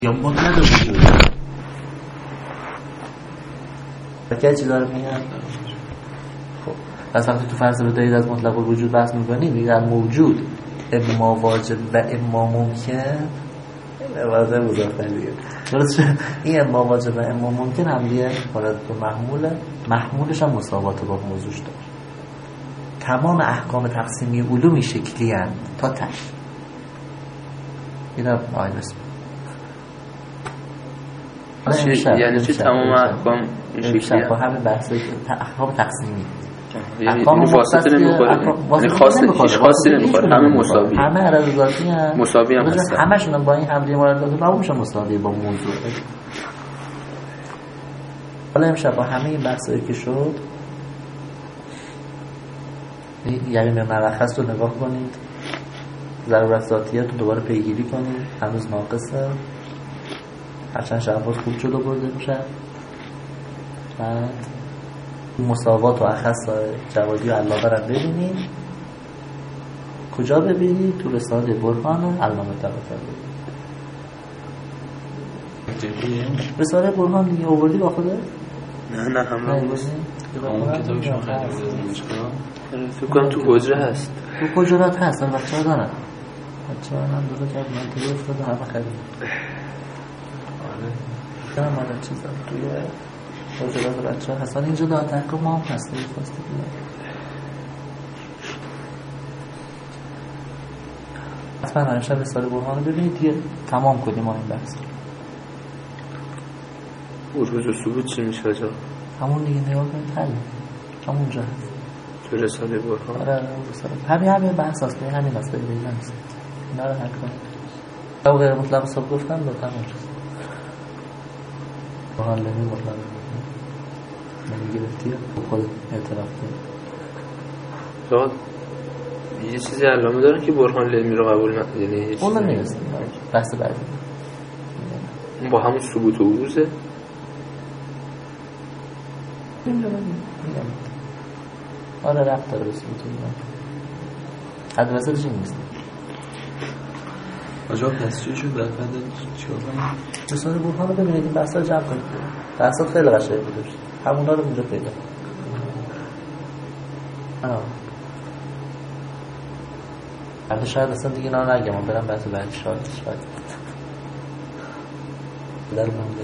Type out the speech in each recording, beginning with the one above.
یا مطلق وجود که چیزا رو میگن. خب پس وقتی تو فرض بدهید از مطلق وجود بحث میکنیم میگن موجود اما واجب و اما ممکن واضح مضافه دیگه درسته. این اما واجب و اما ممکن هم دیگه حالت تو محمولش هم مساوات با موضوعش داره. تمام احکام تقسیمی علومی شکلی هست تا تش اینا آیل اسم یعنی چی تمام احکام این شکلی با همه بحث احکام تقسیمی احکام واسطه نمیخوره، یعنی خاصی نمیخوره، همه مساوی، همه عرض ذاتی هم مساوی هم هستن، همشون هم با این حمله مورد داده میشه مساوی با موضوع. حالا امشب با همه این بحثایی که شد یعنی ملخص رو نگاه کنید، ضرورت ذاتیت رو دوباره پیگیری کنید، هنوز ناقصه، هرچند شعبات خوب جلو برده میشه. بعد مساوات و اخص جوادی و علاقه رو ببینید. کجا ببینید؟ تو رساله برهان علامه طباطبایی. رساله برهان دیگه آوردی با خودت؟ نه همه اون کتابش رو خریدم فکر کنم تو حجره هست. تو حجرات هست، بچه‌ها دارن. بچه‌ها هم درست کرد منطقه افتاد همه خرید. آره. مال چیزا توی حجرات بچه‌ها هستن. اینجا دادگاه ما هم هست. خواسته بیاد. حتما همیشه رساله برهان رو ببینید دیگه تمام کنیم ما این بحث. عروض و ثبوت چی میشه آجا؟ همون دیگه نگاه کنید حل. همونجا هست. تو رساله برهان. آره رساله. همین بحث هست. همین هست. دیگه نیست. اینا رو حل کنید. او غیر مطلق حساب گفتم لطفا اونجاست. برهان لمی مطلق نمیگرفتی خود اعتراف کنید. فقط یه چیزی علامه داره که برهان لمی رو قبول نکنه، یعنی اون نمیرسه. بحث بعدی. اون با همون ثبوت و عروضه. میگم آره رفت داره به ثبوت حد وسطش این نیست. آجا پس چی شد؟ بعد چیکار کنیم؟ رساله برهان رو ببینید این بحثا رو جمع کنید. بحثا خیلی قشنگ بوده. همونا رو اونجا پیدا کنید. شاید اصلا دیگه نه نگم من برم بحث بعدی شاید در مونده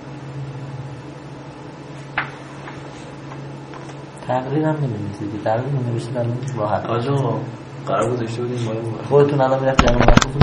تقریر هم نمی‌نویسید. تقریر نمی‌نویسید الان راحت. آجا قرار گذاشته بودیم بالا خودتون الان میرفتید الان